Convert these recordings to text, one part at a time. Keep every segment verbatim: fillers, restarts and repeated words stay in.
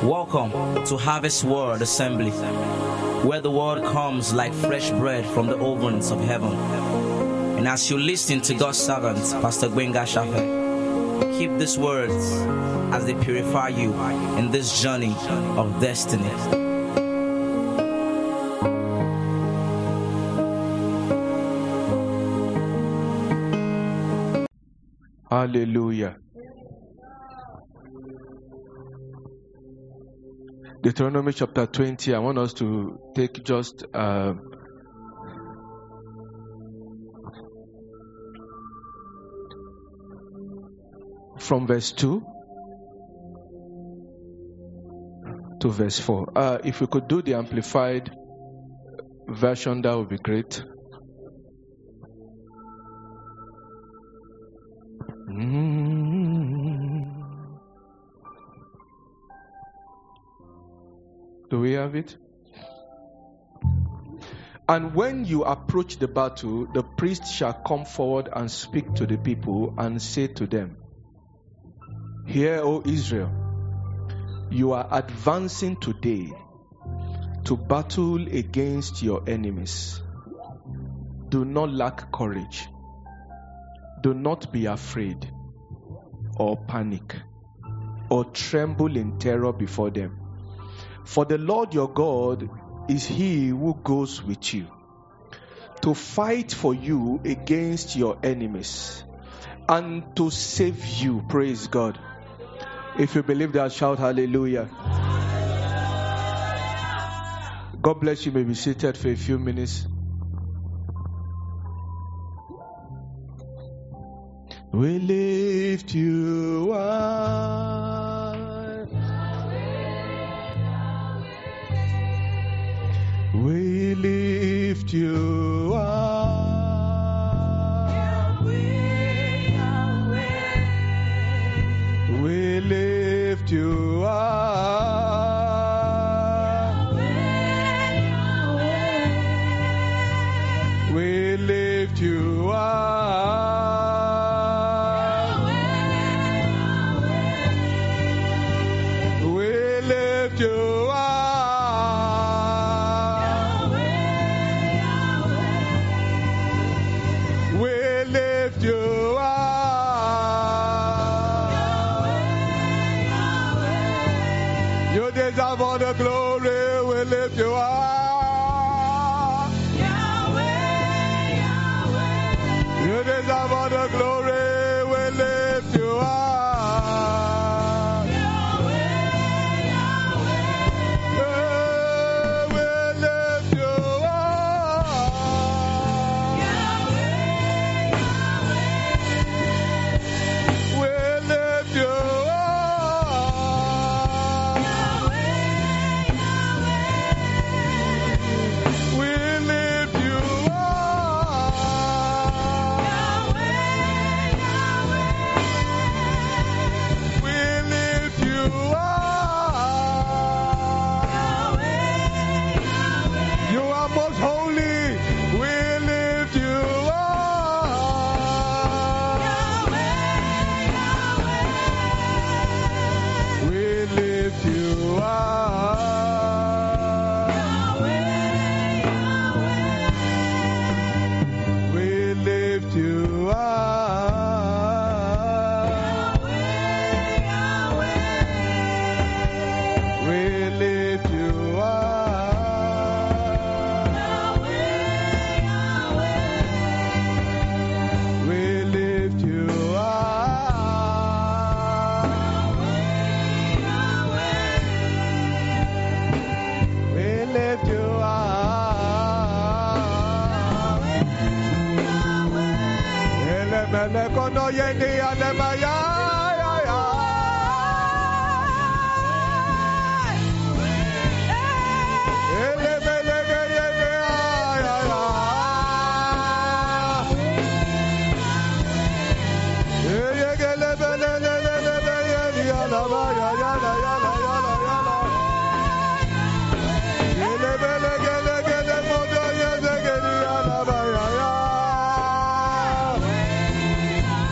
Welcome to Harvest Word Assembly, where the word comes like fresh bread from the ovens of heaven. And as you listen to God's servant, Pastor Gbenga Shafe, keep these words as they purify you in this journey of destiny. Hallelujah. Deuteronomy chapter twenty, I want us to take just uh, from verse two to verse four. Uh, if we could do the amplified version, that would be great. Mm. Do we have it? And when you approach the battle, the priest shall come forward and speak to the people and say to them, Hear, O Israel, you are advancing today to battle against your enemies. Do not lack courage. Do not be afraid or panic or tremble in terror before them. For the Lord your God is he who goes with you to fight for you against your enemies and to save you. Praise God. If you believe that, shout hallelujah. God bless you. You may be seated for a few minutes. We lift you up. We lift you up. We lift you up. We lift you up. We lift you up. Deserve all the glory, we lift you up. Yahweh, Yahweh. You deserve all the glory, we lift you up. Yahweh, Yahweh. Yeah, we lift you up. Yahweh, Yahweh. We lift you up.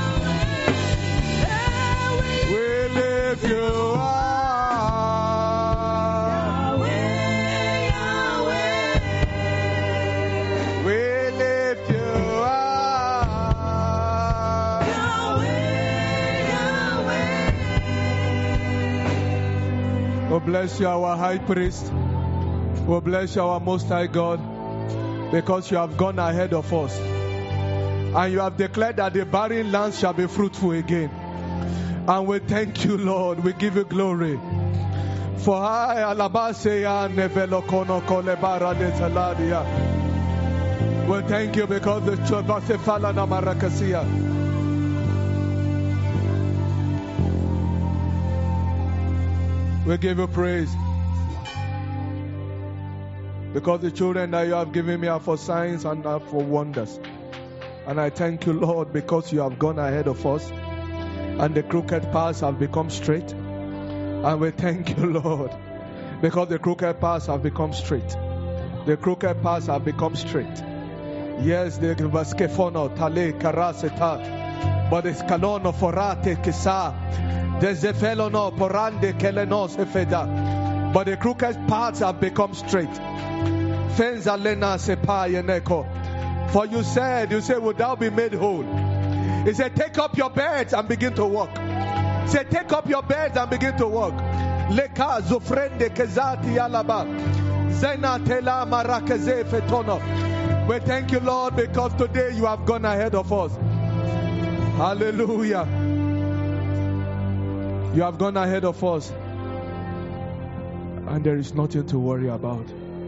We lift you up. We bless you, our high priest. We bless you, our most high God, because you have gone ahead of us. And you have declared that the barren land shall be fruitful again. And we thank you, Lord. We give you glory. For I alabaseya nevelokono kolebara de taladia. We thank you because the church fala na marakasia. We give you praise. Because the children that you have given me are for signs and are for wonders. And I thank you, Lord, because you have gone ahead of us. And the crooked paths have become straight. And we thank you, Lord, because the crooked paths have become straight. The crooked paths have become straight. Yes, the vaskefono tale karaseta, but it's kanono forate kisa, dezefelono porande keleno sefeda. But the crooked paths have become straight. Fenzalena sepa yeneko. For you said, you said, would thou be made whole? He said, take up your beds and begin to walk. He said, take up your beds and begin to walk. Leka zofrende kezati alaba. Zena tela marakeze fetono. We thank you, Lord, because today you have gone ahead of us. Hallelujah. You have gone ahead of us. And there is nothing to worry about.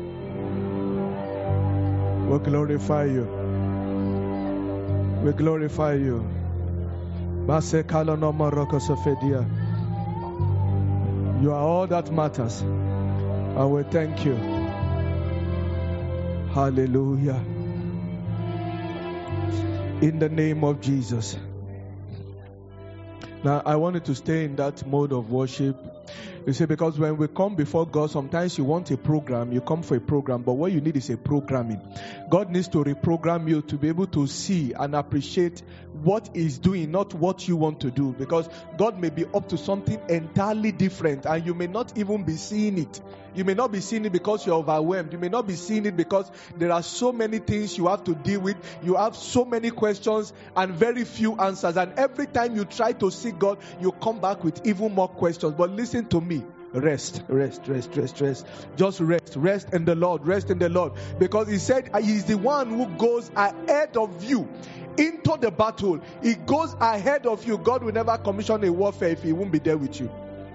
We glorify you. We glorify you. You are all that matters. And we thank you. Hallelujah. In the name of Jesus. Now, I wanted to stay in that mode of worship. You see, because when we come before God, sometimes you want a program, you come for a program, but what you need is a programming. God needs to reprogram you to be able to see and appreciate what He's doing, not what you want to do. Because God may be up to something entirely different, and you may not even be seeing it. You may not be seeing it because you're overwhelmed. You may not be seeing it because there are so many things you have to deal with. You have so many questions and very few answers. And every time you try to seek God, you come back with even more questions. But listen to me. Rest, rest, rest, rest, rest. Just rest, rest in the Lord, rest in the Lord. Because He said He's the one who goes ahead of you into the battle. He goes ahead of you. God will never commission a warfare if He won't be there with you.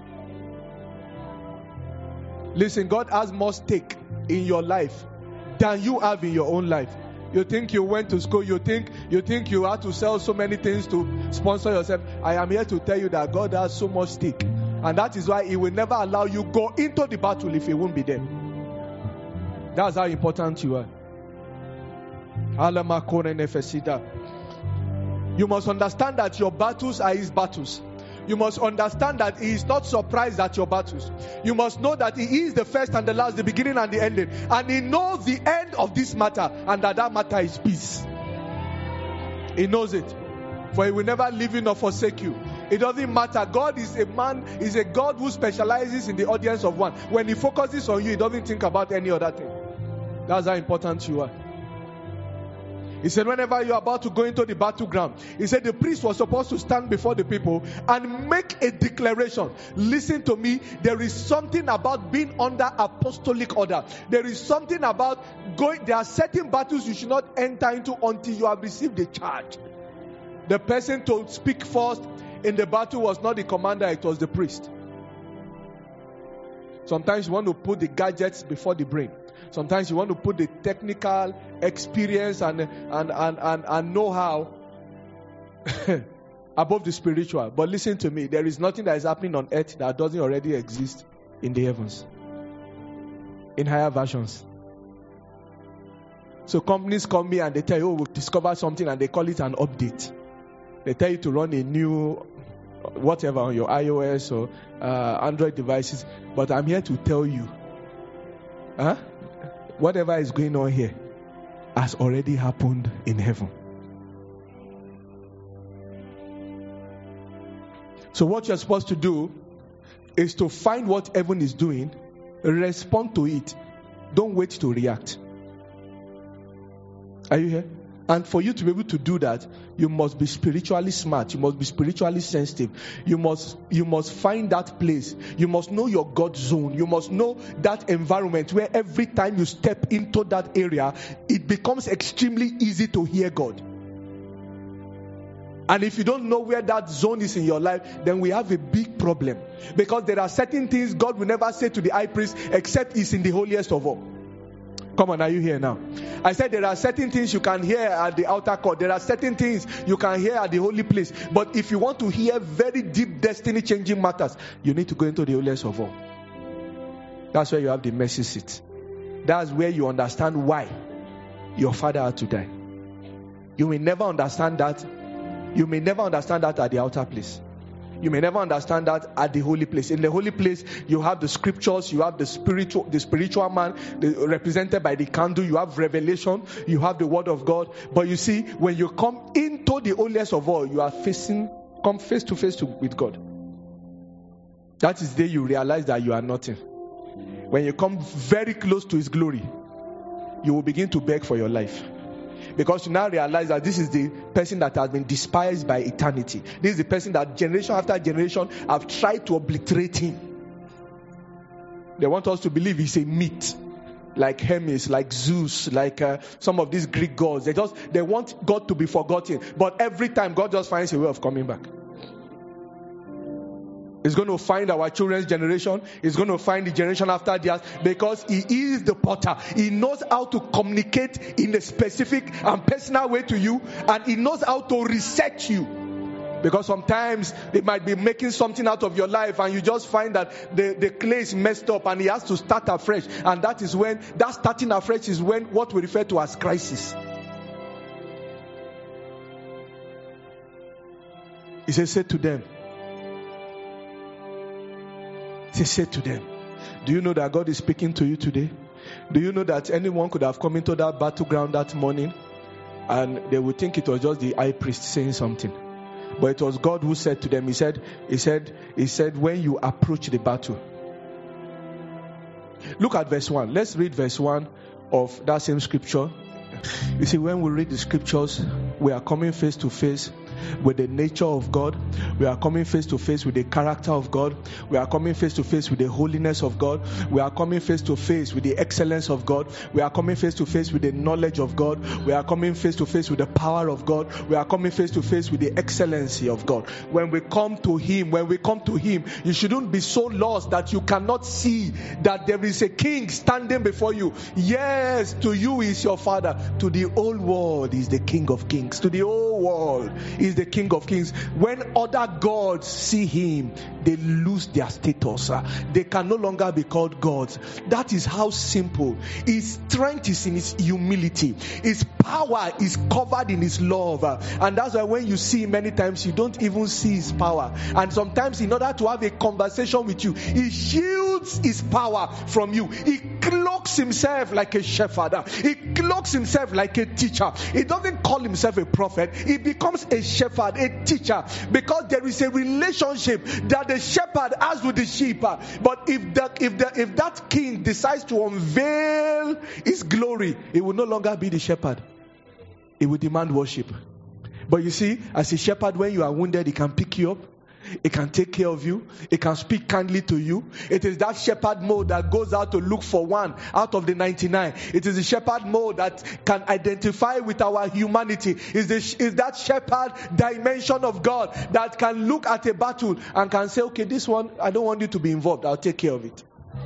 Listen, God has more stake in your life than you have in your own life. You think you went to school, you think you think you had to sell so many things to sponsor yourself. I am here to tell you that God has so much stake. And that is why He will never allow you go into the battle if He won't be there. That's how important you are. You must understand that your battles are His battles. You must understand that He is not surprised at your battles. You must know that He is the first and the last, the beginning and the ending. And He knows the end of this matter, and that that matter is peace. He knows it. For He will never leave you nor forsake you. It doesn't matter. God is a man, is a God who specializes in the audience of one. When He focuses on you, He doesn't think about any other thing. That's how important you are. He said, whenever you're about to go into the battleground, He said the priest was supposed to stand before the people and make a declaration. Listen to me. There is something about being under apostolic order. There is something about going. There are certain battles you should not enter into until you have received the charge. The person to speak first in the battle was not the commander, it was the priest. Sometimes you want to put the gadgets before the brain. Sometimes you want to put the technical experience and and and, and, and know-how above the spiritual. But listen to me, there is nothing that is happening on earth that doesn't already exist in the heavens, in higher versions. So companies come here and they tell you, oh, we've discovered something, and they call it an update. They tell you to run a new whatever on your iOS or uh, Android devices. But I'm here to tell you, huh? Whatever is going on here has already happened in heaven. So what you're supposed to do is to find what heaven is doing, respond to it. Don't wait to react. Are you here? And for you to be able to do that, you must be spiritually smart. You must be spiritually sensitive. You must, you must find that place. You must know your God zone. You must know that environment where every time you step into that area, it becomes extremely easy to hear God. And if you don't know where that zone is in your life, then we have a big problem. Because there are certain things God will never say to the high priest except it's in the holiest of all. Come on, are you here now? I said there are certain things you can hear at the outer court. There are certain things you can hear at the holy place. But if you want to hear very deep destiny-changing matters, you need to go into the holiest of all. That's where you have the mercy seat. That's where you understand why your father had to die. You may never understand that. You may never understand that at the outer place. You may never understand that at the holy place. In the holy place, you have the scriptures, you have the spiritual, the spiritual man the, represented by the candle, you have revelation, you have the word of God. But you see, when you come into the holiest of all, you are facing, come face to face to, with God. That is the day you realize that you are nothing. When you come very close to His glory, you will begin to beg for your life. Because you now realize that this is the person that has been despised by eternity. This is the person that generation after generation have tried to obliterate him. They want us to believe he's a myth. Like Hermes, like Zeus, like uh, some of these Greek gods. They just they want God to be forgotten. But every time God just finds a way of coming back. He's going to find our children's generation. He's going to find the generation after theirs, because He is the potter. He knows how to communicate in a specific and personal way to you, and He knows how to reset you. Because sometimes it might be making something out of your life, and you just find that the, the clay is messed up and He has to start afresh. And that is when, that starting afresh is when what we refer to as crisis. He says, say to them, He said to them, do you know that God is speaking to you today? Do you know that anyone could have come into that battleground that morning and they would think it was just the high priest saying something? But it was God who said to them, He said, He said, He said, when you approach the battle. Look at verse one. Let's read verse one of that same scripture. You see, when we read the scriptures, we are coming face to face with the nature of God. We are coming face to face with the character of God. We are coming face to face with the holiness of God. We are coming face to face with the excellence of God. We are coming face to face with the knowledge of God. We are coming face to face with the power of God. We are coming face to face with the excellency of God. When we come to Him, when we come to Him, you shouldn't be so lost that you cannot see that there is a king standing before you. Yes, to you is your Father. To the whole world is the King of Kings. To the whole world is the King of Kings. When other gods see Him, they lose their status. They can no longer be called gods. That is how simple. His strength is in His humility. His power is covered in His love. And that's why when you see Him many times, you don't even see His power. And sometimes in order to have a conversation with you, He shields His power from you. He cloaks Himself like a shepherd. He cloaks Himself like a teacher. He doesn't call Himself a prophet. He becomes a shepherd, a teacher, because there is a relationship that the shepherd has with the sheep. But if that if the, if that king decides to unveil his glory, it will no longer be the shepherd. It will demand worship. But you see, as a shepherd, when you are wounded, he can pick you up. It can take care of you. It can speak kindly to you. It is that shepherd mode that goes out to look for one out of the ninety-nine. It is the shepherd mode that can identify with our humanity. It's, the, it's that shepherd dimension of God that can look at a battle and can say, okay, this one, I don't want you to be involved. I'll take care of it.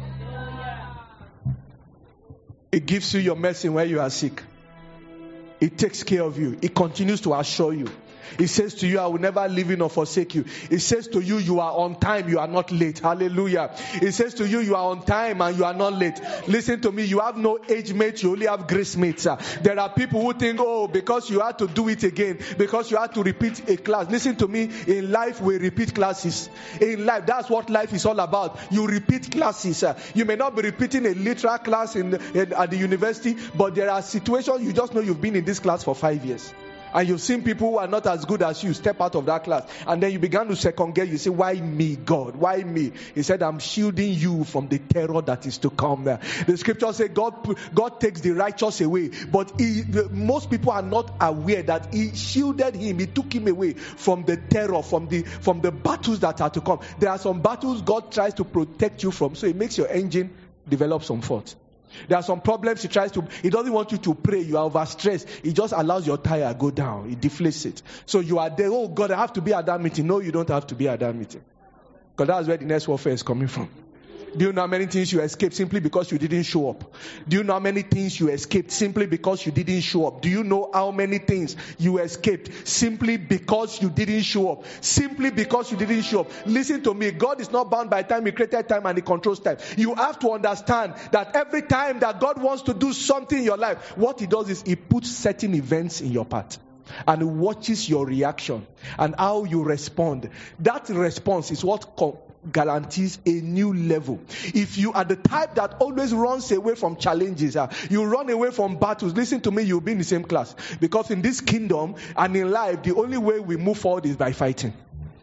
It gives you your medicine when you are sick. It takes care of you. It continues to assure you. It says to you, I will never leave you nor forsake you. It says to you, you are on time, you are not late. Hallelujah. It says to you, you are on time and you are not late. Listen to me, you have no age mate, you only have grace mates. There are people who think, oh, because you had to do it again, because you had to repeat a class. Listen to me, in life we repeat classes. In life, that's what life is all about. You repeat classes. You may not be repeating a literal class in, in at the university, but there are situations you just know you've been in this class for five years. And you've seen people who are not as good as you step out of that class. And then you began to second guess. You say, why me, God? Why me? He said, I'm shielding you from the terror that is to come. The scripture says God, God takes the righteous away. But he, the, most people are not aware that he shielded him. He took him away from the terror, from the, from the battles that are to come. There are some battles God tries to protect you from. So it makes your engine develop some fault. There are some problems he tries to, he doesn't want you to pray, you are overstressed. He just allows your tire go down. He deflates it. So you are there, oh God, I have to be at that meeting. No, you don't have to be at that meeting. Because that's where the next warfare is coming from. Do you know how many things you escaped simply because you didn't show up? Do you know how many things you escaped simply because you didn't show up? Do you know how many things you escaped simply because you didn't show up? Simply because you didn't show up. Listen to me. God is not bound by time. He created time and He controls time. You have to understand that every time that God wants to do something in your life, what He does is He puts certain events in your path. And He watches your reaction and how you respond. That response is what co- guarantees a new level. If you are the type that always runs away from challenges, uh, you run away from battles, listen to me, you'll be in the same class. Because in this kingdom and in life, the only way we move forward is by fighting.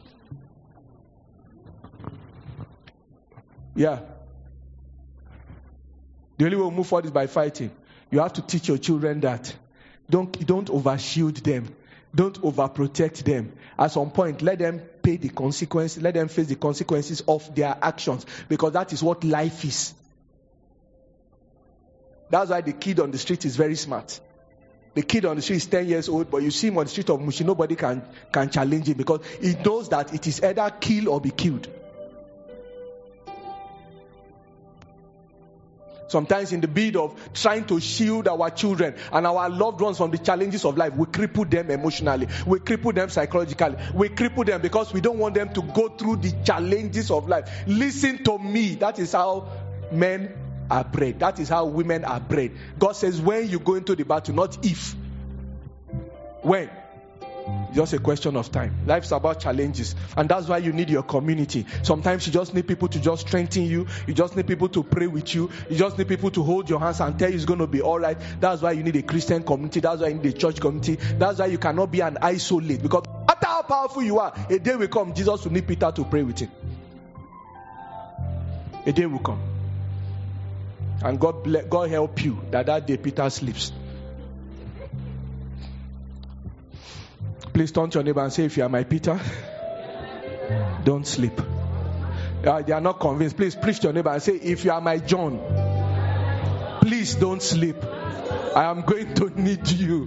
Yeah. The only way we move forward is by fighting. You have to teach your children that. Don't, don't overshield them. Don't overprotect them. At some point, let them pay the consequences. Let them face the consequences of their actions. Because that is what life is. That's why the kid on the street is very smart. The kid on the street is ten years old, but you see him on the street of Mushi, nobody can, can challenge him because he knows that it is either kill or be killed. Sometimes in the bid of trying to shield our children and our loved ones from the challenges of life, we cripple them emotionally. We cripple them psychologically. We cripple them because we don't want them to go through the challenges of life. Listen to me. That is how men are bred. That is how women are bred. God says when you go into the battle, not if. When. It's just a question of time. Life's about challenges. And that's why you need your community. Sometimes you just need people to just strengthen you. You just need people to pray with you. You just need people to hold your hands and tell you it's going to be all right. That's why you need a Christian community. That's why you need a church community. That's why you cannot be an isolate. Because no matter how powerful you are, a day will come, Jesus will need Peter to pray with him. A day will come. And God, bless, God help you that that day Peter sleeps. Please turn to your neighbor and say, if you are my Peter, don't sleep. Uh, they are not convinced. Please preach to your neighbor and say, if you are my John, please don't sleep. I am going to need you.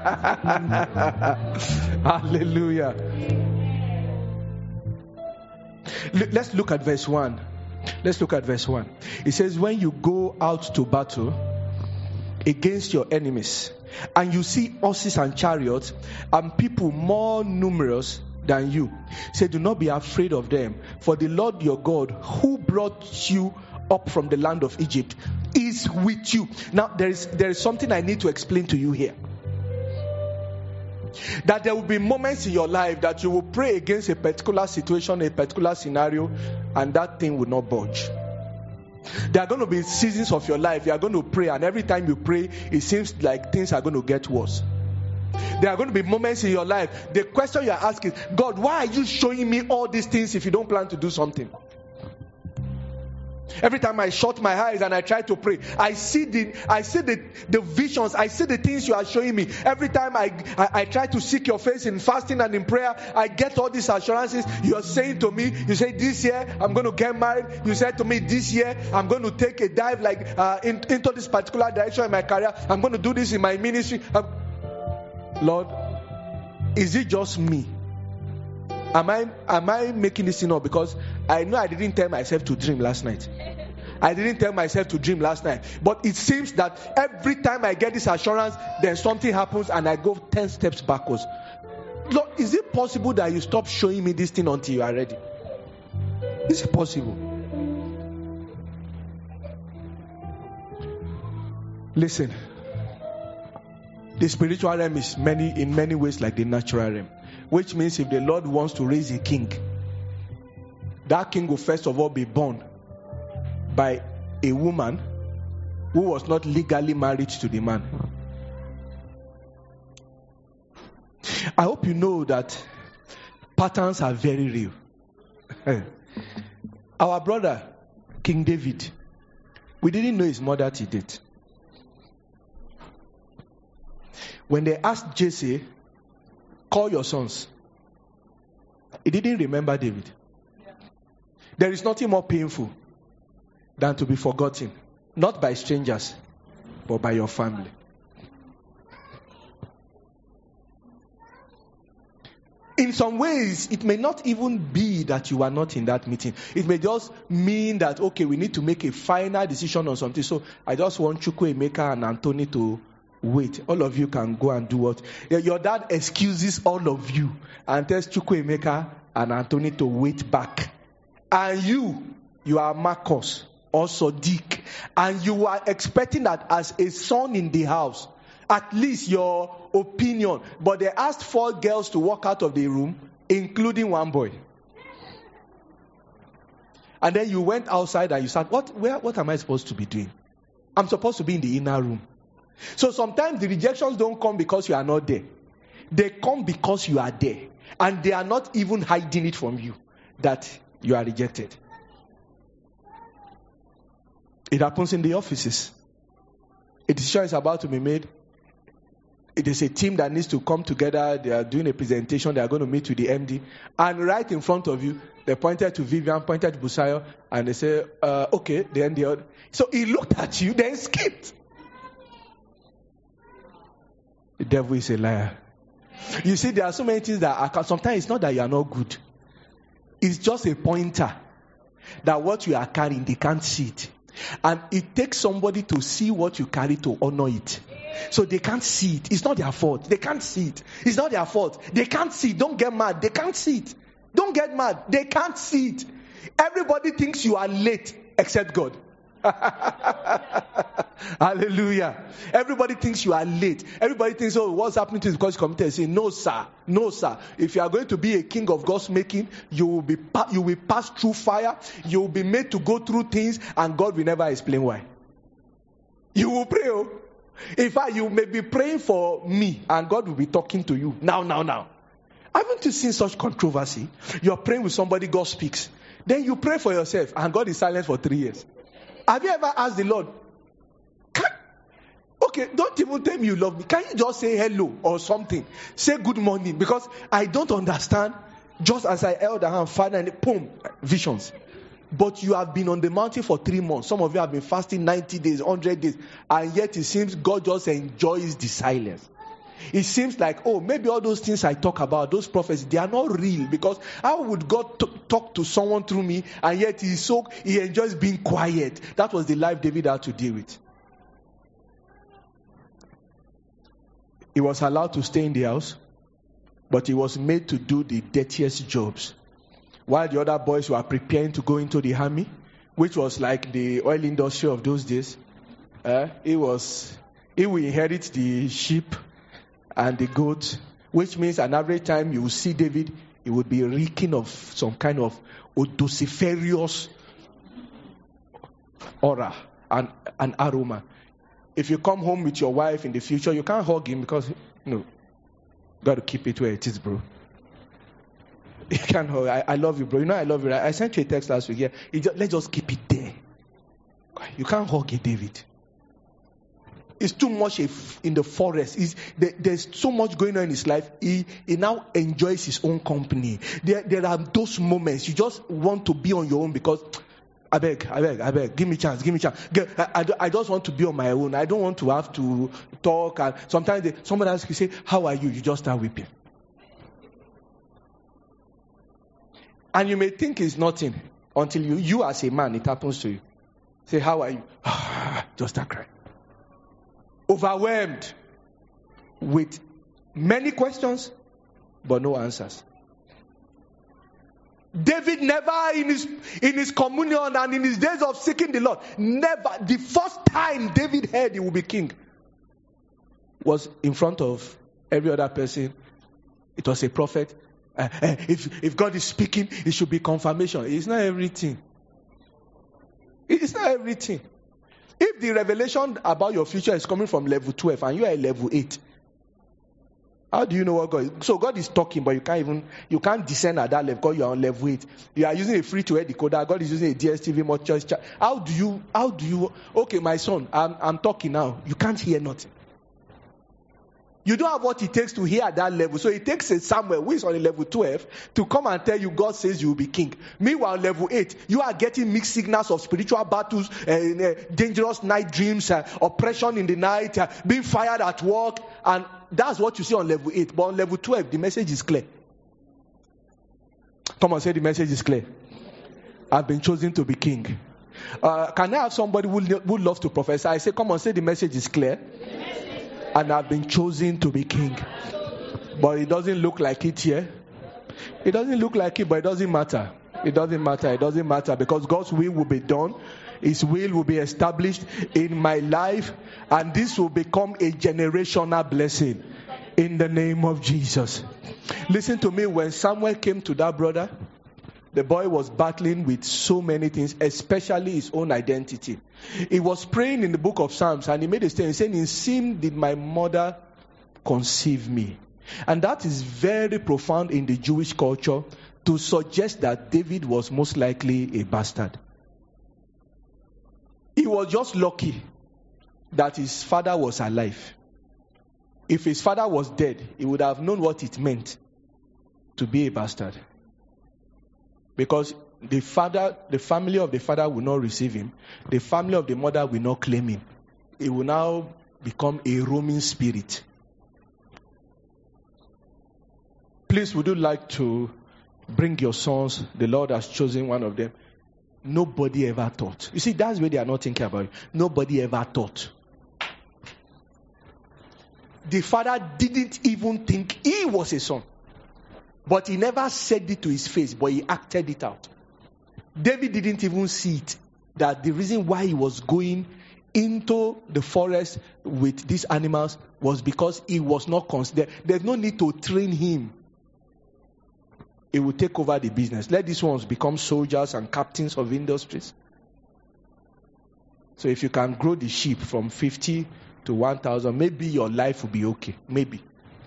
Hallelujah. L- let's look at verse one. Let's look at verse one. It says, when you go out to battle against your enemies, and you see horses and chariots and people more numerous than you, say, do not be afraid of them, for the Lord your God, who brought you up from the land of Egypt, is with you. Now there is there is something I need to explain to you here. That there will be moments in your life that you will pray against a particular situation, a particular scenario, and that thing will not budge. There are going to be seasons of your life you are going to pray, and every time you pray it seems like things are going to get worse. There are going to be moments in your life, the question you are asking, God, why are you showing me all these things if you don't plan to do something? Every time I shut my eyes and I try to pray, I see the I see the, the visions, I see the things you are showing me. Every time I, I, I try to seek your face in fasting and in prayer, I get all these assurances. You are saying to me, you say this year I'm going to get married. You said to me this year I'm going to take a dive like uh, in, into this particular direction in my career. I'm going to do this in my ministry. I'm... Lord, is it just me? Am I am I making this thing up? Because I know I didn't tell myself to dream last night. I didn't tell myself to dream last night. But it seems that every time I get this assurance, then something happens and I go ten steps backwards. Lord, is it possible that you stop showing me this thing until you are ready? Is it possible? Listen. The spiritual realm is many in many ways like the natural realm. Which means if the Lord wants to raise a king, that king will first of all be born by a woman who was not legally married to the man. I hope you know that patterns are very real. Our brother, King David, we didn't know his mother till date. When they asked Jesse, call your sons, he didn't remember David. There is nothing more painful than to be forgotten, not by strangers, but by your family. In some ways, it may not even be that you are not in that meeting. It may just mean that, okay, we need to make a final decision on something. So I just want Chukwuemeka and Anthony to wait. All of you can go and do what? Your dad excuses all of you and tells Chukwuemeka and Anthony to wait back. And you, you are Marcus or Sadiq, and you are expecting that as a son in the house, at least your opinion. But they asked four girls to walk out of the room, including one boy. And then you went outside and you said, what, where, what am I supposed to be doing? I'm supposed to be in the inner room. So sometimes the rejections don't come because you are not there. They come because you are there. And they are not even hiding it from you that you are rejected. It happens in the offices. A decision is about to be made. It is a team that needs to come together. They are doing a presentation. They are going to meet with the M D. And right in front of you, they pointed to Vivian, pointed to Busayo, and they say, uh, okay, the M D. So he looked at you, then skipped. The devil is a liar. You see, there are so many things that are, sometimes it's not that you are not good. It's just a pointer that what you are carrying, they can't see it. And it takes somebody to see what you carry to honor it. So they can't see it. It's not their fault. They can't see it. It's not their fault. They can't see it. Don't get mad. They can't see it. Don't get mad. They can't see it. Everybody thinks you are late except God. Hallelujah. Everybody thinks you are late. Everybody thinks, oh, what's happening to you because you committed sin. No, sir. No, sir. If you are going to be a king of God's making, you will be you will pass through fire. You will be made to go through things, and God will never explain why. You will pray. Oh. In fact, you may be praying for me, and God will be talking to you now, now, now. Haven't you seen such controversy? You are praying with somebody, God speaks. Then you pray for yourself, and God is silent for three years. Have you ever asked the Lord, can, okay, don't even tell me you love me. Can you just say hello or something? Say good morning, because I don't understand. Just as I held the hand, Father, and boom, visions. But you have been on the mountain for three months. Some of you have been fasting ninety days, one hundred days. And yet it seems God just enjoys the silence. It seems like, oh, maybe all those things I talk about, those prophecies, they are not real. Because how would God t- talk to someone through me, and yet he's so, he enjoys being quiet? That was the life David had to deal with. He was allowed to stay in the house, but he was made to do the dirtiest jobs. While the other boys were preparing to go into the army, which was like the oil industry of those days, uh, he was, he will inherit the sheep and the goat, which means an average time you will see David, he would be reeking of some kind of odosiferous aura and an aroma. If you come home with your wife in the future, you can't hug him because, you know, got to keep it where it is, bro. You can't hug. I, I love you, bro. You know I love you. Right? I sent you a text last week. Yeah, just, let's just keep it there. You can't hug a David. It's too much in the forest. It's, there, there's so much going on in his life. He, he now enjoys his own company. There, there are those moments you just want to be on your own because, I beg, I beg, I beg, give me a chance, give me a chance. I, I, I just want to be on my own. I don't want to have to talk. And sometimes they, somebody asks you, say, how are you? You just start weeping. And you may think it's nothing until you, you as a man, it happens to you. Say, how are you? Just start crying. Overwhelmed with many questions, but no answers. David never in his in his communion and in his days of seeking the Lord, never, the first time David heard he would be king was in front of every other person. It was a prophet. Uh, uh, if if God is speaking, it should be confirmation. It's not everything. It's not everything. If the revelation about your future is coming from level twelve and you are at level eight, How do you know what God is? So God is talking, but you can't even, you can't descend at that level because you are on level eight. You are using a free-to-air decoder. God is using a D S T V more choice. How do you, how do you, okay, my son, I'm, I'm talking now. You can't hear nothing. You don't have what it takes to hear at that level. So it takes a Samuel who is on a level twelve to come and tell you God says you will be king. Meanwhile, level eight, you are getting mixed signals of spiritual battles, uh, uh, dangerous night dreams, uh, oppression in the night, uh, being fired at work. And that's what you see on level eight. But on level twelve, the message is clear. Come on, say the message is clear. I've been chosen to be king. Uh, can I have somebody who would love to prophesy? I say, come on, say the message is clear. And I've been chosen to be king. But it doesn't look like it here. It doesn't look like it, but it doesn't matter. It doesn't matter. It doesn't matter because God's will will be done. His will will be established in my life. And this will become a generational blessing in the name of Jesus. Listen to me. When Samuel came to that brother, the boy was battling with so many things, especially his own identity. He was praying in the book of Psalms and he made a statement saying, in sin did my mother conceive me. And that is very profound in the Jewish culture to suggest that David was most likely a bastard. He was just lucky that his father was alive. If his father was dead, he would have known what it meant to be a bastard. Because the father, the family of the father will not receive him. The family of the mother will not claim him. He will now become a roaming spirit. Please, would you like to bring your sons? The Lord has chosen one of them. Nobody ever thought. You see, that's where they are not thinking about it. Nobody ever thought. The father didn't even think he was a son. But he never said it to his face, but he acted it out. David didn't even see it. That the reason why he was going into the forest with these animals was because he was not considered. There's no need to train him. He will take over the business. Let these ones become soldiers and captains of industries. So if you can grow the sheep from fifty to one thousand, maybe your life will be okay. Maybe.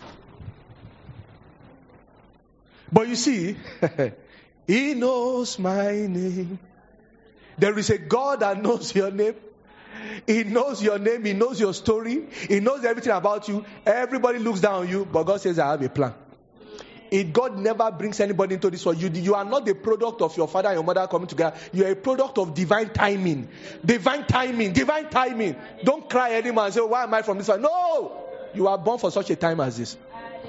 But you see, he knows my name. There is a God that knows your name. He knows your name. He knows your story. He knows everything about you. Everybody looks down on you, but God says, I have a plan. If God never brings anybody into this world, you, you are not the product of your father and your mother coming together. You are a product of divine timing. Divine timing. Divine timing. Don't cry anymore and say, why am I from this one? No! You are born for such a time as this.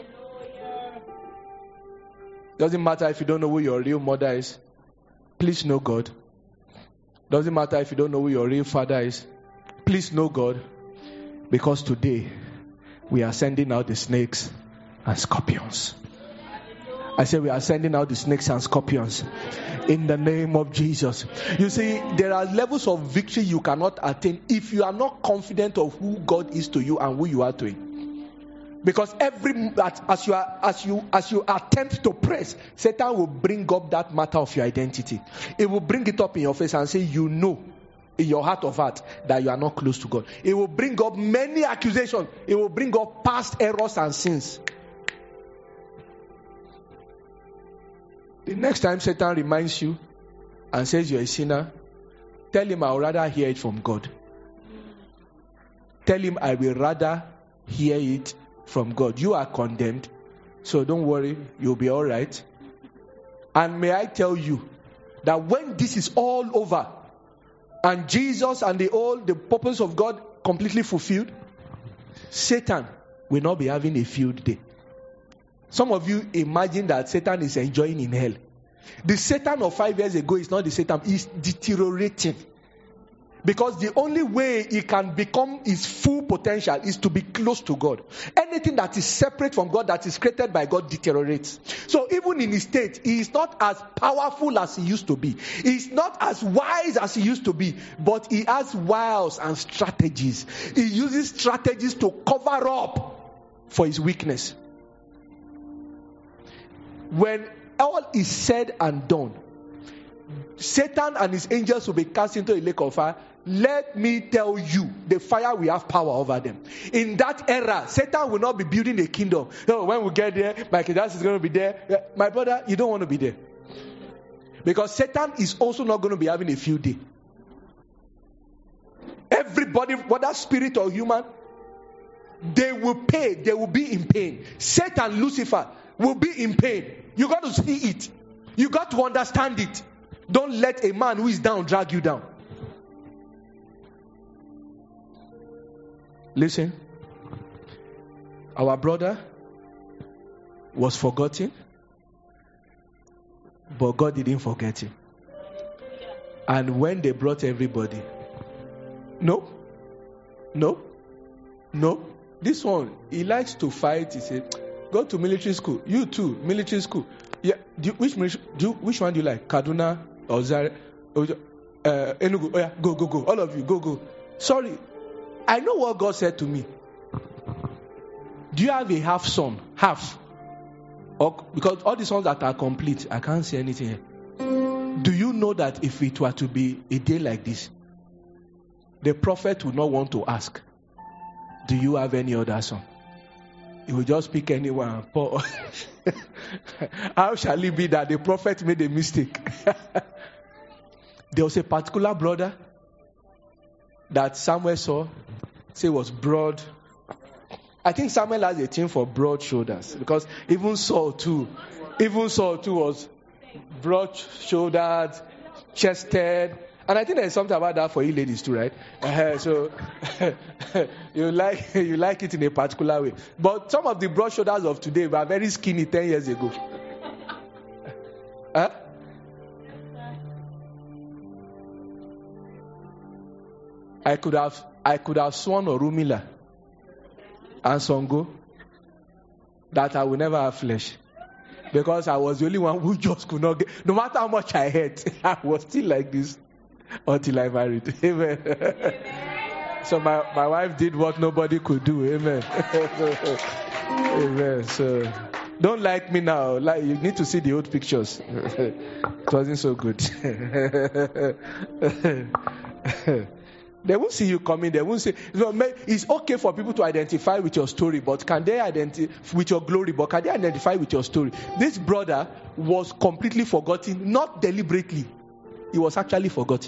Doesn't matter if you don't know who your real mother is. Please know God. Doesn't matter if you don't know who your real father is. Please know God. Because today, we are sending out the snakes and scorpions. I say we are sending out the snakes and scorpions. In the name of Jesus. You see, there are levels of victory you cannot attain if you are not confident of who God is to you and who you are to Him. Because every as you are as you as you attempt to press, Satan will bring up that matter of your identity. It will bring it up in your face and say, you know, in your heart of heart, that you are not close to God. It will bring up many accusations. It will bring up past errors and sins. The next time Satan reminds you and says you're a sinner, tell him I would rather hear it from God. Tell him I will rather hear it from God. You are condemned, so don't worry, you'll be all right. And may I tell you that when this is all over and Jesus and the all the purpose of God completely fulfilled, Satan will not be having a field day. Some of you imagine that Satan is enjoying in hell. The Satan of five years ago is not the Satan, he's deteriorating. Because the only way he can become his full potential is to be close to God. Anything that is separate from God, that is created by God, deteriorates. So even in his state, he is not as powerful as he used to be. He is not as wise as he used to be. But he has wiles and strategies. He uses strategies to cover up for his weakness. When all is said and done, Satan and his angels will be cast into a lake of fire. Let me tell you, the fire will have power over them. In that era, Satan will not be building a kingdom. No, when we get there, Michael Jackson is going to be there. My brother, you don't want to be there. Because Satan is also not going to be having a field day. Everybody, whether spirit or human, they will pay. They will be in pain. Satan, Lucifer, will be in pain. You got to see it. You got to understand it. Don't let a man who is down drag you down. Listen. Our brother was forgotten, but God didn't forget him. And when they brought everybody, no, no, no. This one, he likes to fight. He said, go to military school. You too, military school. Yeah. Do you, which do you, which one do you like? Kaduna or Zaria? Uh, Enugu? Oh yeah, go, go, go. All of you, go, go. Sorry, I know what God said to me. Do you have a half son? Half. Or, because all the sons that are complete, I can't say anything here. Do you know that if it were to be a day like this, the prophet would not want to ask, do you have any other son? He will just pick anyone. Paul. How shall it be that the prophet made a mistake? There was a particular brother that Samuel saw, say was broad. I think Samuel has a thing for broad shoulders, because even Saul too, even Saul too was broad shouldered, chested. And I think there's something about that for you ladies too, right? Uh, so you like you like it in a particular way. But some of the broad shoulders of today were very skinny ten years ago. Huh? I could have I could have sworn Orumila and Songo that I will never have flesh, because I was the only one who just could not get. No matter how much I had, I was still like this until I married. Amen. Amen. So my, my wife did what nobody could do. Amen. Amen. So don't like me now. Like, you need to see the old pictures. It wasn't so good. They won't see you coming. They won't say, it's okay for people to identify with your story, but can they identify with your glory? But can they identify with your story? This brother was completely forgotten, not deliberately. He was actually forgotten.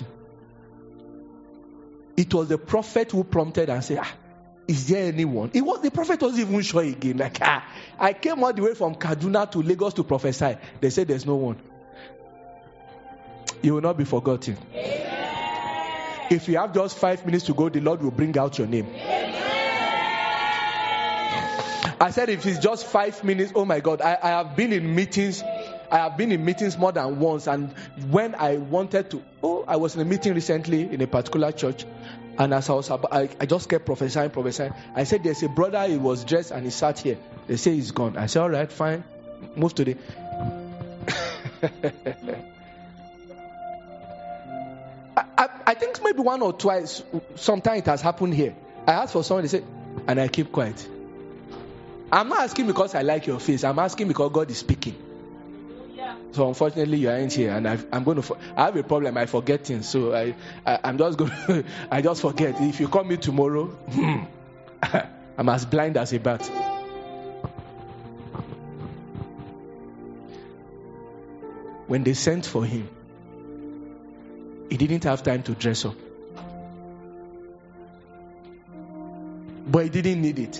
It was the prophet who prompted and said, ah, is there anyone? It was the prophet wasn't even sure again. Like, ah, I came all the way from Kaduna to Lagos to prophesy. They said there's no one. You will not be forgotten. Amen. If you have just five minutes to go, the Lord will bring out your name. Amen. I said if it's just five minutes, oh my God, I, I have been in meetings. I have been in meetings more than once, and when I wanted to, oh, I was in a meeting recently in a particular church, and as I was, I, I just kept prophesying, prophesying. I said, there's a brother, he was dressed and he sat here. They say he's gone. I said, all right, fine, move to the. I, I, I think maybe one or twice, sometimes it has happened here. I asked for someone, they said, and I keep quiet. I'm not asking because I like your face. I'm asking because God is speaking. So unfortunately, you aren't here, and I've, I'm going to. I have a problem. I forget things, so I, I I'm just going. I just forget. If you call me tomorrow, I'm as blind as a bat. When they sent for him, he didn't have time to dress up, but he didn't need it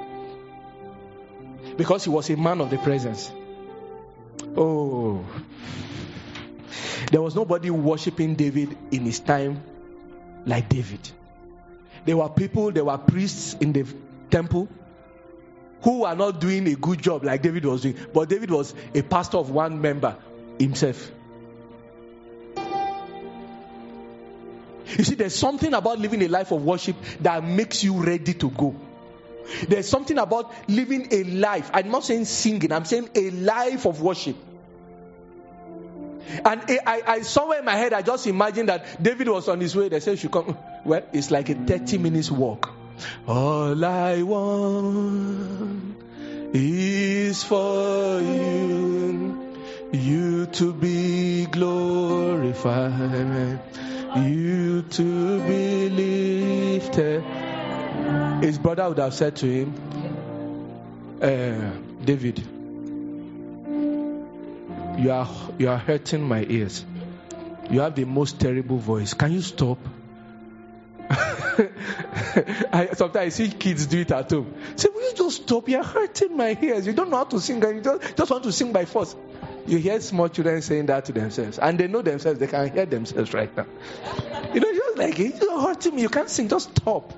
because he was a man of the presence. Oh, there was nobody worshiping David in his time like David. There were people, there were priests in the temple who were not doing a good job like David was doing. But David was a pastor of one member himself. You see, there's something about living a life of worship that makes you ready to go. There's something about living a life. I'm not saying singing. I'm saying a life of worship. And I, I, I somewhere in my head, I just imagined that David was on his way. They said he should come. Well, it's like a thirty minutes walk. All I want is for you You to be glorified, you to be lifted. His brother would have said to him, uh, David, you are you are hurting my ears. You have the most terrible voice. Can you stop? I, sometimes I see kids do it at home. Say, will you just stop? You are hurting my ears. You don't know how to sing, and you just, just want to sing by force. You hear small children saying that to themselves, and they know themselves. They can hear themselves right now. You know, just like, you're hurting me. You can't sing. Just stop.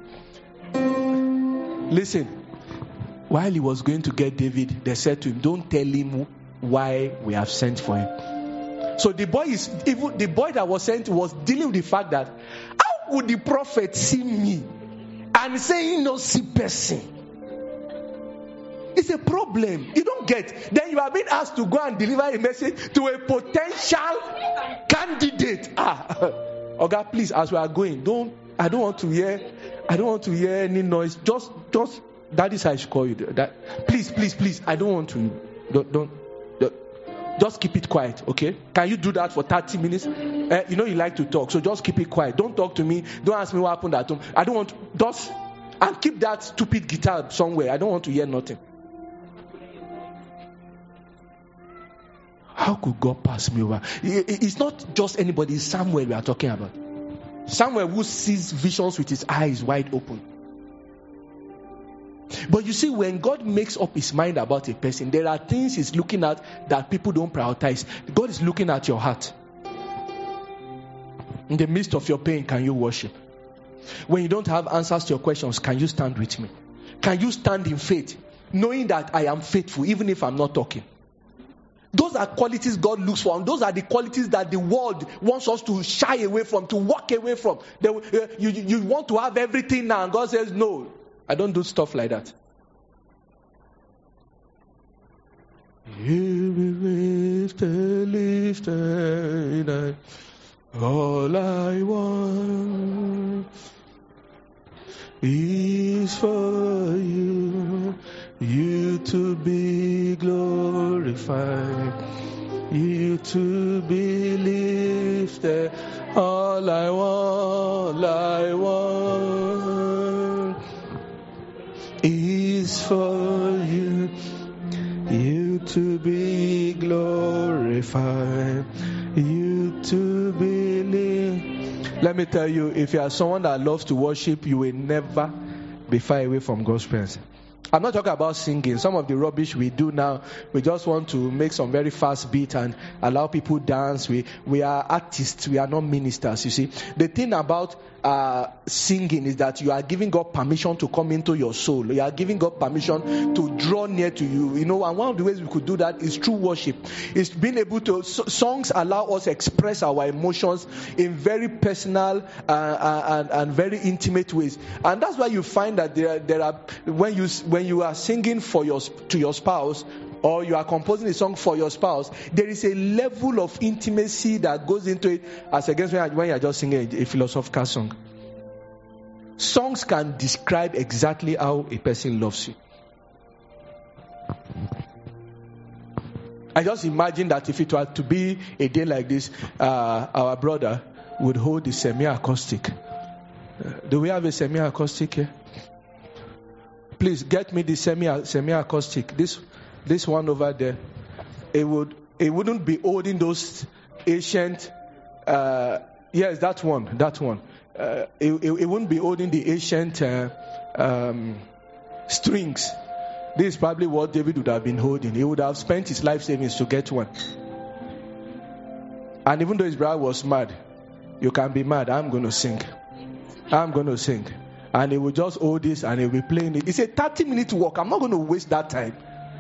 Listen. While he was going to get David, they said to him, don't tell him why we have sent for him. So the boy is even the boy that was sent was dealing with the fact that how would the prophet see me and say he no see person? It's a problem. You don't get. Then you are being asked to go and deliver a message to a potential candidate. Ah, Oga, please, as we are going, don't. I don't want to hear. I don't want to hear any noise. Just, just. That is how I should call you. That. Please, please, please. I don't want to. Don't. don't Just keep it quiet, okay? Can you do that for thirty minutes? Uh, you know you like to talk, so just keep it quiet. Don't talk to me. Don't ask me what happened at home. I don't want to. Just and keep that stupid guitar somewhere. I don't want to hear nothing. How could God pass me over? It's not just anybody. It's Samuel we are talking about. Samuel who sees visions with his eyes wide open. But you see, when God makes up his mind about a person, there are things he's looking at that people don't prioritize. God is looking at your heart. In the midst of your pain, can you worship? When you don't have answers to your questions, can you stand with me? Can you stand in faith, knowing that I am faithful, even if I'm not talking? Those are qualities God looks for, and those are the qualities that the world wants us to shy away from, to walk away from. They, uh, you, you want to have everything now, and God says, no, I don't do stuff like that. You be lifted, lifted, all I want is for you, you to be glorified, you to be lifted. All I want, all I want is for you, you to be glorified, you to be lifted. Let me tell you, if you are someone that loves to worship, you will never be far away from God's presence. I'm not talking about singing. Some of the rubbish we do now, we just want to make some very fast beat and allow people dance. We we are artists. We are not ministers, you see. The thing about uh, singing is that you are giving God permission to come into your soul. You are giving God permission to draw near to you. You know, and one of the ways we could do that is through worship. It's being able to, so, songs allow us to express our emotions in very personal uh, and, and very intimate ways. And that's why you find that there, there are, when you, when you are singing for your, to your spouse, or you are composing a song for your spouse, there is a level of intimacy that goes into it as against when you are just singing a philosophical song. Songs can describe exactly how a person loves you. I just imagine that if it were to be a day like this, uh, our brother would hold the semi-acoustic. Uh, do we have a semi-acoustic here? Please get me the semi semi-acoustic. This this one over there. It would it wouldn't be holding those ancient. Uh, yes, that one. That one. Uh, it, it, it wouldn't be holding the ancient uh, um, strings. This is probably what David would have been holding. He would have spent his life savings to get one. And even though his brother was mad, you can be mad. I'm going to sing. I'm going to sing. And he will just hold this and he will be playing it. It's a thirty minute walk. I'm not going to waste that time.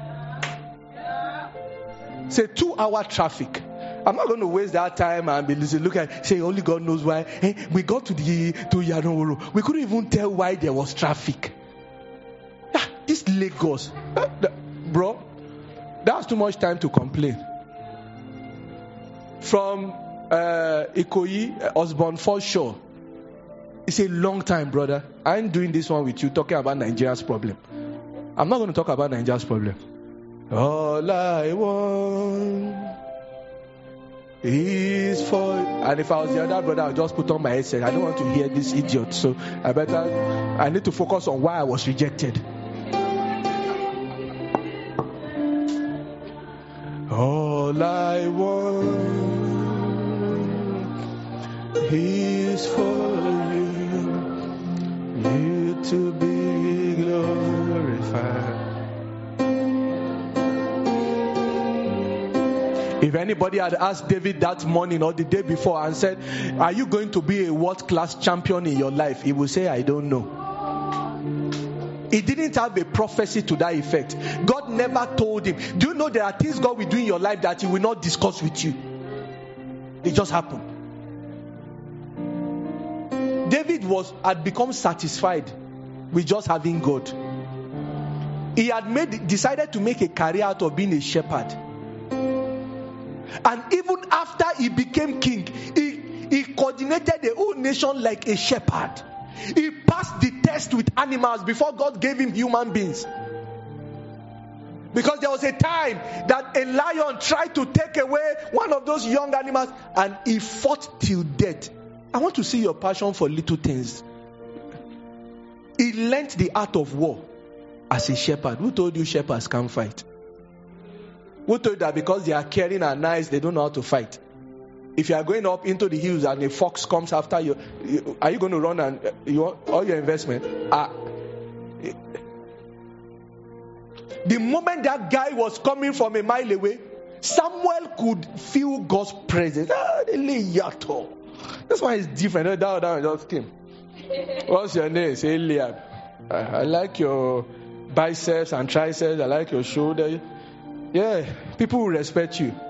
It's a two hour traffic. I'm not going to waste that time and be listening. Look at say only God knows why. Hey, we got to the to Yanoworo. We couldn't even tell why there was traffic. Ah, this Lagos, ah, the, bro, that's too much time to complain. From uh, Ikoyi, Osborne Foreshore. It's a long time, brother. I ain't doing this one with you talking about Nigeria's problem. I'm not going to talk about Nigeria's problem. All I want is for. And if I was the other brother, I'd just put on my headset. I don't want to hear this idiot, so I better. I need to focus on why I was rejected. All I want is for you, you to be glorified. If anybody had asked David that morning or the day before and said, are you going to be a world-class champion in your life? He would say, I don't know. He didn't have a prophecy to that effect. God never told him. Do you know there are things God will do in your life that He will not discuss with you? It just happened. David was had become satisfied with just having God. He had made decided to make a career out of being a shepherd. And even after he became king, he, he coordinated the whole nation like a shepherd. He passed the test with animals before God gave him human beings. Because there was a time that a lion tried to take away one of those young animals and he fought till death. I want to see your passion for little things. He learnt the art of war as a shepherd. Who told you shepherds can't fight? Who told you that because they are caring and nice, they don't know how to fight? If you are going up into the hills and a fox comes after you, you are you going to run and uh, you want all your investment? Uh, the moment that guy was coming from a mile away, Samuel could feel God's presence. Ah, that's why it's different. That one just came. What's your name? Say Eliab. I, I like your biceps and triceps. I like your shoulder. Yeah, people will respect you.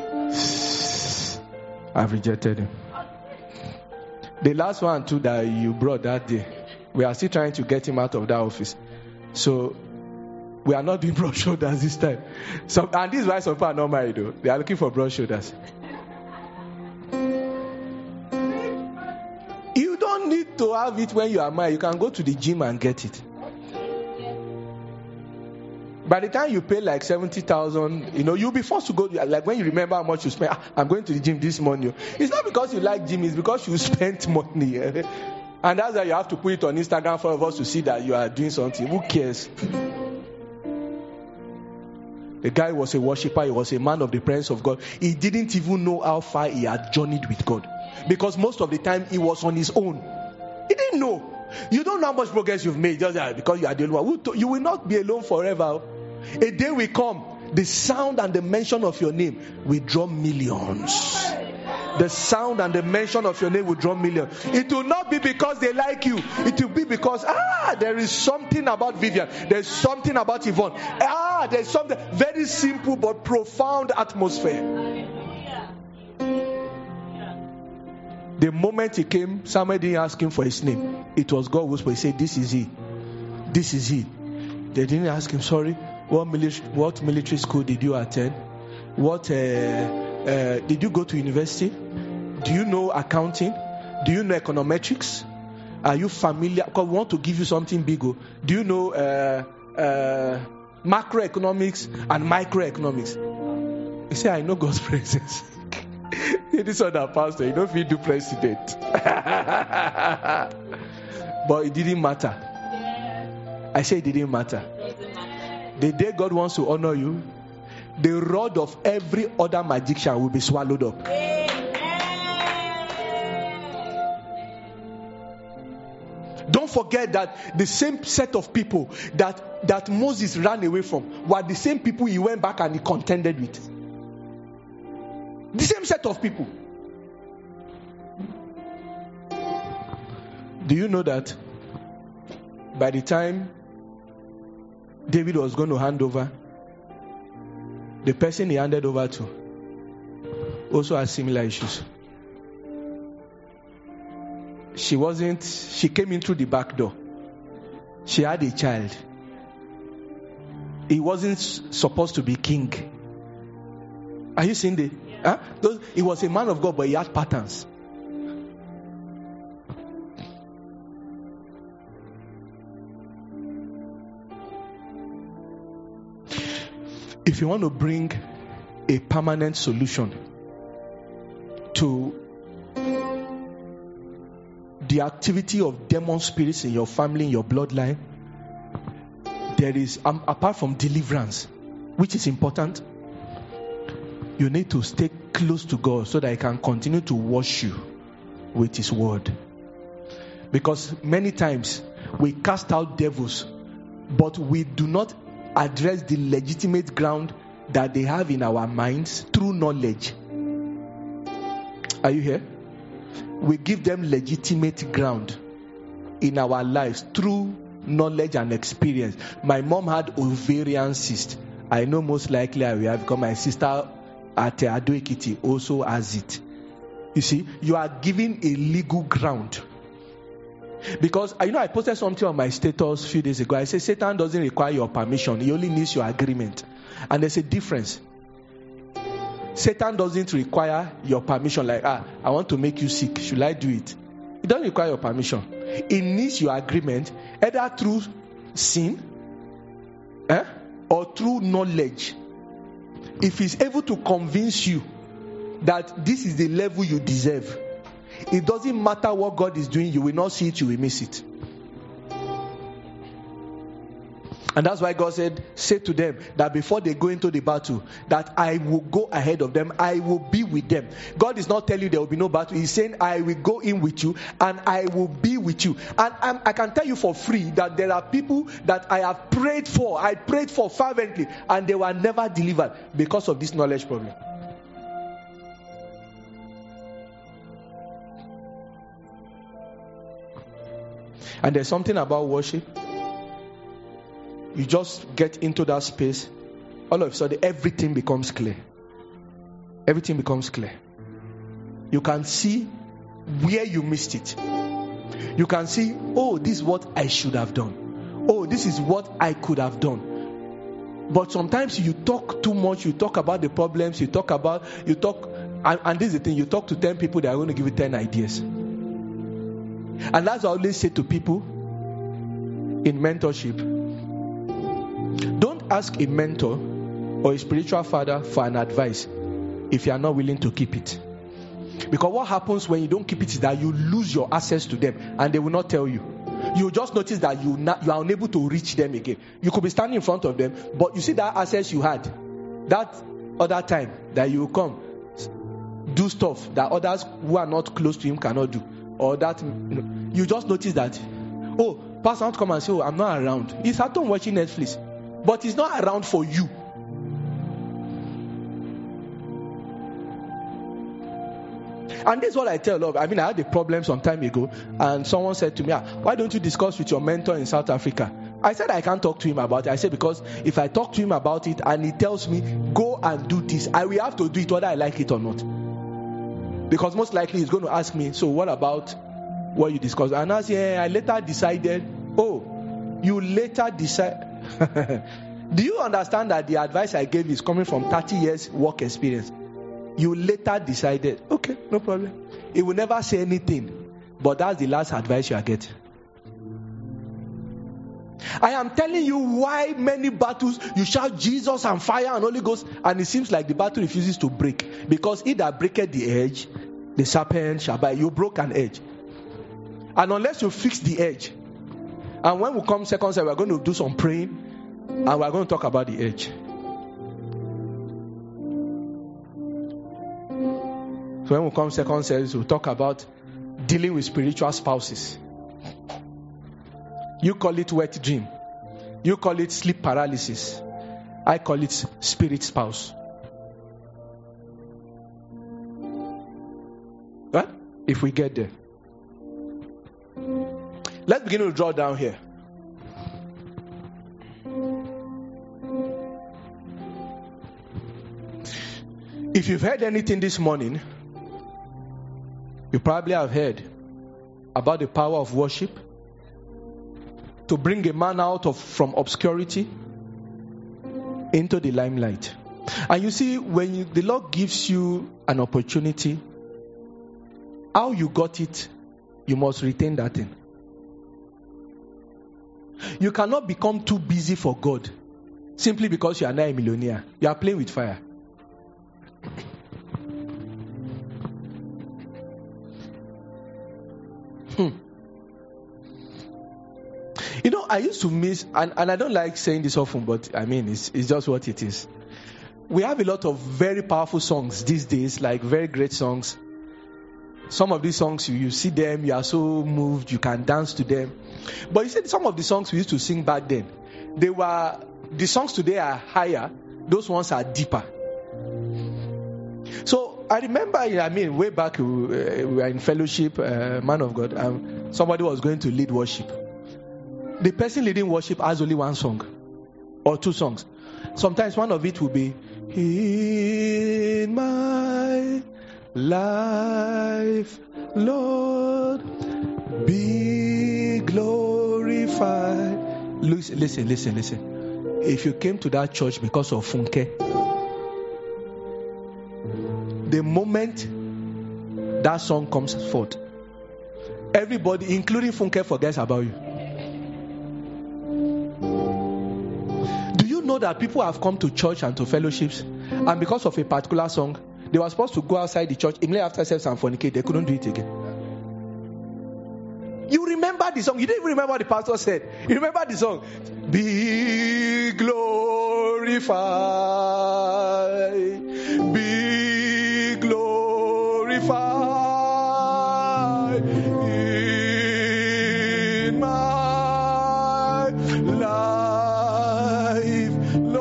I've rejected him. The last one too that you brought that day, we are still trying to get him out of that office. So we are not doing broad shoulders this time. So, and this is why some people are not married though. They are looking for broad shoulders. You don't need to have it when you are married. You can go to the gym and get it. By the time you pay like seventy thousand, you know, you'll be forced to go. Like when you remember how much you spent, ah, I'm going to the gym this morning. It's not because you like gym, it's because you spent money. And that's why you have to put it on Instagram for us to see that you are doing something. Who cares? The guy was a worshiper, he was a man of the presence of God. He didn't even know how far he had journeyed with God. Because most of the time he was on his own. He didn't know. You don't know how much progress you've made just because you are the only one. You will not be alone forever. A day will come, the sound and the mention of your name will draw millions. The sound and the mention of your name will draw millions. It will not be because they like you. It will be because, ah, there is something about Vivian. There's something about Yvonne. Ah, there's something very simple but profound atmosphere. The moment he came, somebody didn't ask him for his name. It was God who spoke. He said, this is he. This is he. They didn't ask him, sorry, what military, what military school did you attend? What uh, uh, did you go to university? Do you know accounting? Do you know econometrics? Are you familiar? Because we want to give you something bigger. Do you know uh, uh, macroeconomics and microeconomics? He said, I know God's presence. This other pastor, you don't feel do president. But it didn't matter. I say it didn't matter. The day God wants to honor you, the rod of every other magician will be swallowed up. Don't forget that the same set of people that, that Moses ran away from were the same people he went back and he contended with. The same set of people. Do you know that by the time David was going to hand over, the person he handed over to also had similar issues? She wasn't, she came in through the back door. She had a child. He wasn't supposed to be king. Are you seeing the? Huh? Those, he was a man of God, but he had patterns. If you want to bring a permanent solution to the activity of demon spirits in your family, in your bloodline, there is, um, apart from deliverance, which is important, you need to stay close to God so that He can continue to wash you with His word. Because many times we cast out devils, but we do not address the legitimate ground that they have in our minds through knowledge. Are you here? We give them legitimate ground in our lives through knowledge and experience. My mom had ovarian cyst. I know most likely I will have, because my sister at Ado Ekiti also has it. You see, you are giving a legal ground. Because, you know, I posted something on my status a few days ago. I said, Satan doesn't require your permission. He only needs your agreement. And there's a difference. Satan doesn't require your permission. Like, ah, I want to make you sick. Should I do it? It doesn't require your permission. It needs your agreement, either through sin eh, or through knowledge. If he's able to convince you that this is the level you deserve, it doesn't matter what God is doing, you will not see it, you will miss it. And that's why God said, say to them that before they go into the battle, that I will go ahead of them, I will be with them. God is not telling you there will be no battle. He's saying, I will go in with you and I will be with you. And I'm, I can tell you for free that there are people that I have prayed for, I prayed for fervently, and they were never delivered because of this knowledge problem. And there's something about worship. You just get into that space, all of a sudden everything becomes clear. Everything becomes clear. You can see where you missed it. You can see, oh, this is what I should have done. Oh, this is what I could have done. But sometimes you talk too much, you talk about the problems, you talk about, you talk, and, and this is the thing, you talk to ten people, they are going to give you ten ideas. And that's what I always say to people in mentorship. Don't ask a mentor or a spiritual father for an advice if you are not willing to keep it. Because what happens when you don't keep it is that you lose your access to them and they will not tell you. You just notice that you, not, you are unable to reach them again. You could be standing in front of them, but you see that access you had, that other time that you will come, do stuff that others who are not close to him cannot do. Or that, you know, you just notice that, oh, pastor wants to come and say, oh, I'm not around. He's at home watching Netflix. But he's not around for you. And this is what I tell a lot. I mean, I had a problem some time ago, and someone said to me, ah, why don't you discuss with your mentor in South Africa? I said I can't talk to him about it. I said because if I talk to him about it and he tells me, go and do this, I will have to do it whether I like it or not. Because most likely he's going to ask me, so what about what you discussed? And I said, yeah, I later decided, oh, you later decide. Do you understand that the advice I gave is coming from thirty years work experience? You later decided, okay, no problem. He will never say anything, but that's the last advice you are getting. I am telling you why many battles you shout Jesus and fire and Holy Ghost, and it seems like the battle refuses to break. Because he that breaketh the edge, the serpent shall bite. You broke an edge. And unless you fix the edge, and when we come second service, we're going to do some praying, and we're going to talk about the edge. So when we come second service, we'll talk about dealing with spiritual spouses. You call it wet dream. You call it sleep paralysis. I call it spirit spouse. Right? If we get there. Let's begin to draw down here. If you've heard anything this morning, you probably have heard about the power of worship to bring a man out of from obscurity into the limelight. And you see, when you, the Lord gives you an opportunity, how you got it, you must retain that thing. You cannot become too busy for God simply because you are not a millionaire. You are playing with fire. Hmm. You know, I used to miss, and, and I don't like saying this often, but I mean, it's, it's just what it is. We have a lot of very powerful songs these days, like very great songs. Some of these songs, you, you see them, you are so moved, you can dance to them. But you see, some of the songs we used to sing back then, they were, the songs today are higher, those ones are deeper. So I remember, I mean, way back, we were in fellowship, uh, man of God, and somebody was going to lead worship. The person leading worship has only one song or two songs. Sometimes one of it will be, in my life, Lord, be glorified. Listen, listen, listen, listen. If you came to that church because of Funke, the moment that song comes forth, everybody, including Funke, forgets about you. Do you know that people have come to church and to fellowships, and because of a particular song, they were supposed to go outside the church immediately after sex and fornicate? They couldn't do it again. You remember the song. You didn't even remember what the pastor said. You remember the song. Be glorified. Be glorified in my life.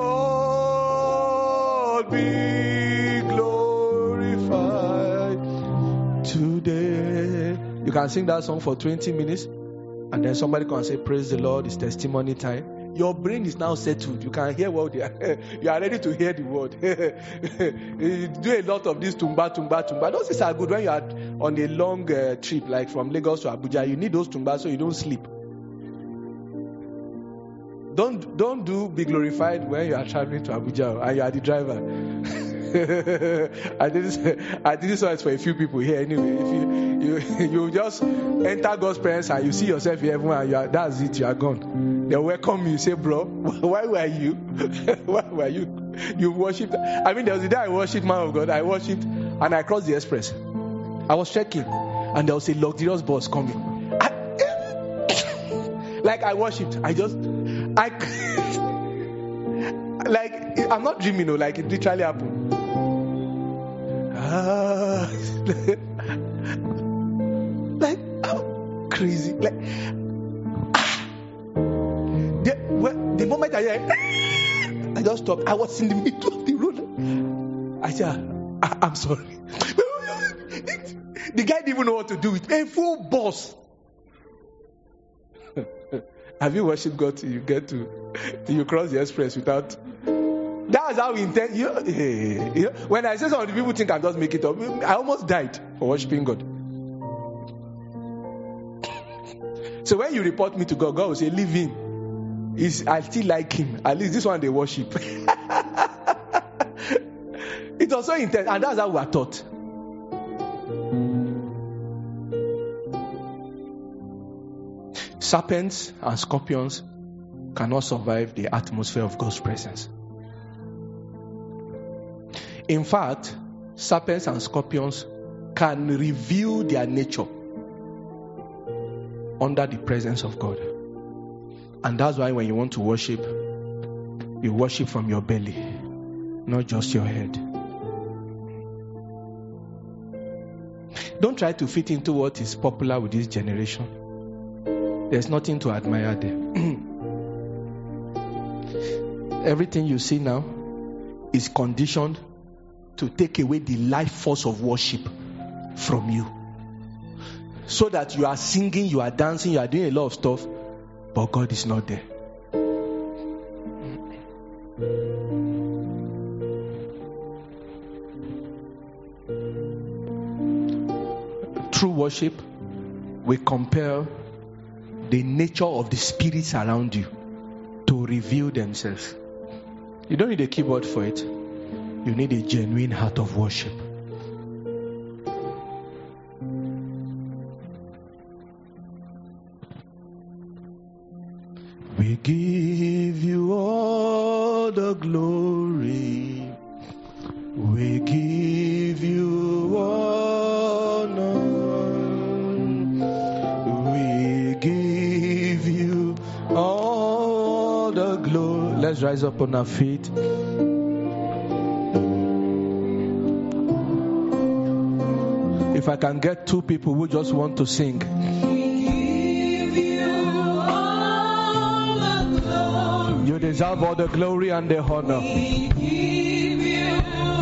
Lord, be glorified today. You can sing that song for twenty minutes, and then somebody can say, praise the Lord, it's testimony time. Your brain is now settled. You can hear what they are. You are ready to hear the word. You do a lot of this tumba, tumba, tumba. Those things are good when you are on a long uh, trip, like from Lagos to Abuja. You need those tumba so you don't sleep. Don't don't do be glorified when you are traveling to Abuja and you are the driver. I did this. I did this once for a few people here. Anyway, if you you you just enter God's presence and you see yourself in heaven and you are, that's it. You are gone. They welcome you. Say, bro, why were you? Why were you? You worshipped. I mean, there was a day I worshipped, man of God. I worshipped and I crossed the express. I was checking, and there was a luxurious bus coming. I, like I worshipped. I just I like I'm not dreaming. No, like it literally happened. Ah, like I'm crazy. Like ah, the, well, the moment I heard, I just stopped. I was in the middle of the road. I said, I, I'm sorry. The guy didn't even know what to do with a full bus. Have you worshipped God till you get to till you cross the express without? That's how we intend. You know, you know, when I say some of the people think I'm just making it up, I almost died for worshiping God. So when you report me to God, God will say, leave him. He's, I still like him. At least this one they worship. It was so intense, and that's how we are taught. Serpents and scorpions cannot survive the atmosphere of God's presence. In fact, serpents and scorpions can reveal their nature under the presence of God. And that's why when you want to worship, you worship from your belly, not just your head. Don't try to fit into what is popular with this generation. There's nothing to admire there. Everything you see now is conditioned to take away the life force of worship from you. So that you are singing, you are dancing, you are doing a lot of stuff, but God is not there. True worship will compel the nature of the spirits around you to reveal themselves. You don't need a keyboard for it. You need a genuine heart of worship. We give you all all the glory. We give you honor. We give you all the glory. Let's rise up on our feet. If I can get two people who just want to sing. You deserve all the glory and the honor. We give you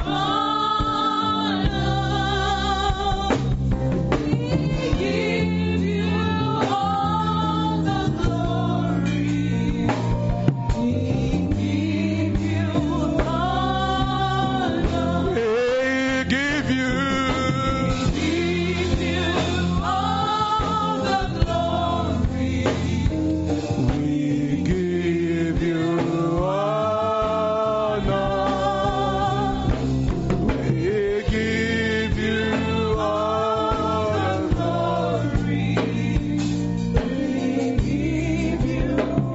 honor. We give you all the glory. We give you honor. We give you. We give you all the glory. We give you honor. We give you all the glory. We give you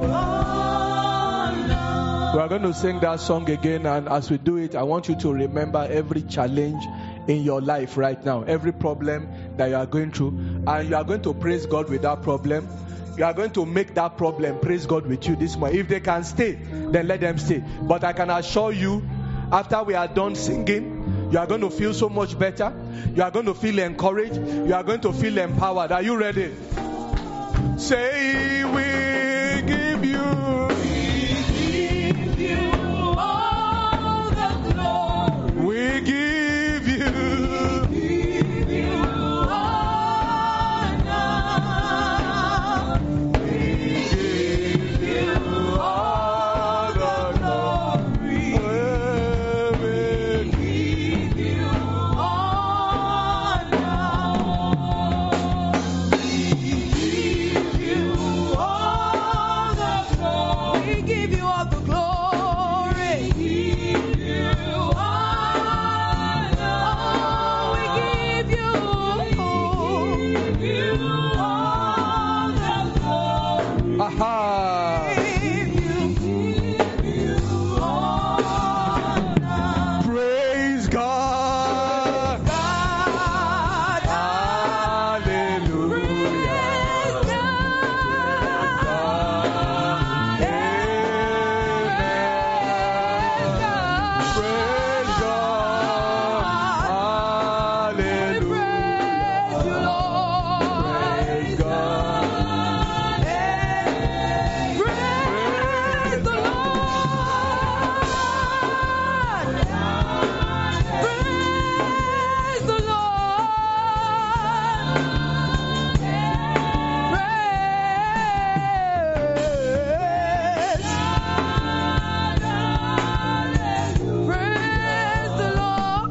honor. We are going to sing that song again, and as we do it, I want you to remember every challenge in your life right now, every problem that you are going through, and you are going to praise God with that problem. You are going to make that problem praise God with you this morning. If they can stay, then let them stay. But I can assure you, after we are done singing, you are going to feel so much better. You are going to feel encouraged. You are going to feel empowered. Are you ready? Say, we give you. Give you all the glory. We give you. Give you honor. We give you all the glory. We give you honor. We give you all the glory. We give you all the glory. We give you honor. We give you, we give you honor.